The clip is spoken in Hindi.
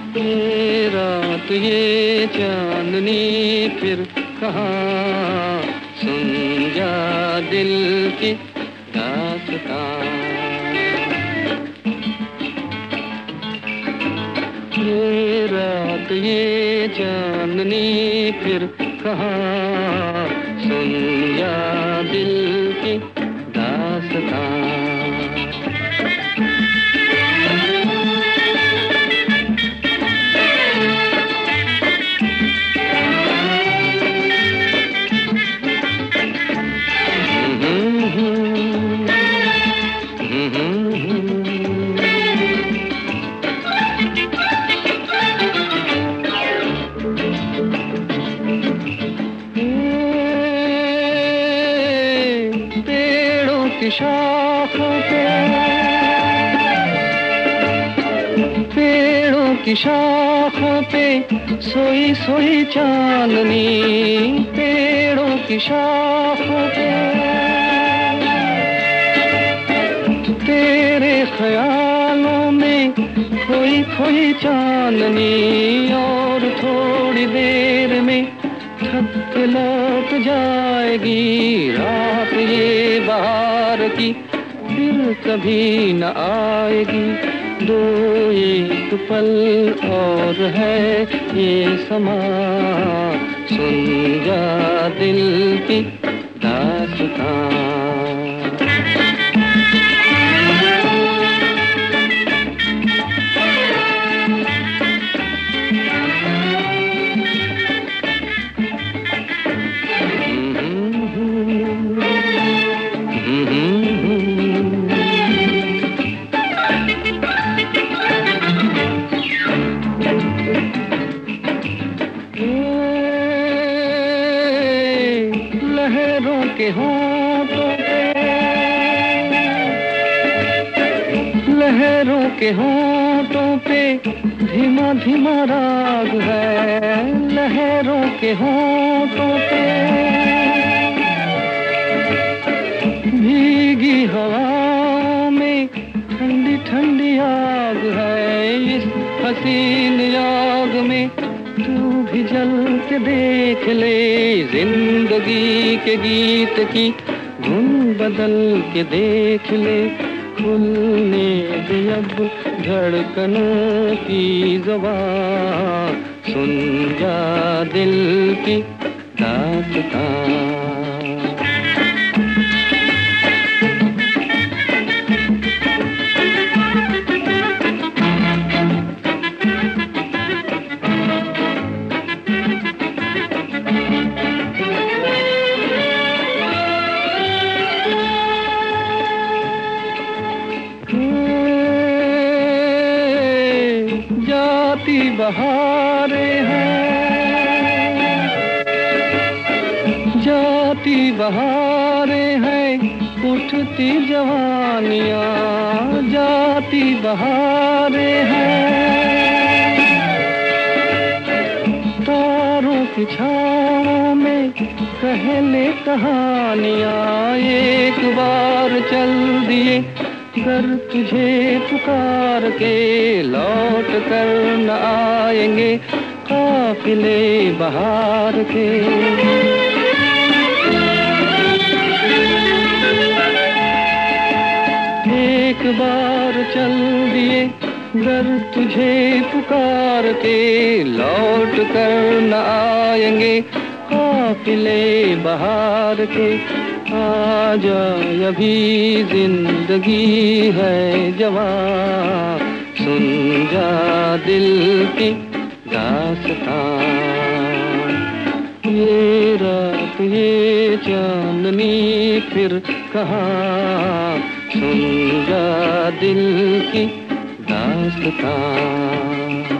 ये रात ये चांदनी फिर कहाँ, सुन जा दिल की दास्तां। ये रात ये चांदनी फिर कहाँ, सुन जा दिल की दास्तां। की शाखों पे, पेड़ों की शाखों पे सोई सोई चांदनी, पेड़ों की शाखों पे तेरे ख्यालों में खोई खोई चांदनी। और थोड़ी देर में थक के लौट जाएगी रात ये बहार की, फिर कभी न आएगी। दो एक पल और है ये समा, सुन जा दिल की दास्तां। लहरों के होंठों पे, लहरों के होंठों पे धीमा धीमा राग है। लहरों के होंठों पे भीगी हवाओं में ठंडी ठंडी आग है। इस हसीन आग में तू भी जल के देख ले, जिंदगी के गीत की धुन बदल के देख ले। खुलने दे अब धड़कनों की ज़ुबान, सुन जा दिल की दास्तां। जाती बहारें हैं, जाती बहारें हैं, उठती जवानियाँ। जाती बहारें हैं, तारों की छाँव में कहले कहानियाँ। एक बार चल दिए कर तुझे पुकार के, लौट कर न आएंगे काफिले बहार के। एक बार चल दिए गर तुझे पुकार के, लौट कर न आएंगे काफिले बहार के। आजा अभी जिंदगी है जवां, सुन जा दिल की दास्तां। ये रात ये चांदनी फिर कहाँ, सुन जा दिल की दास्तां।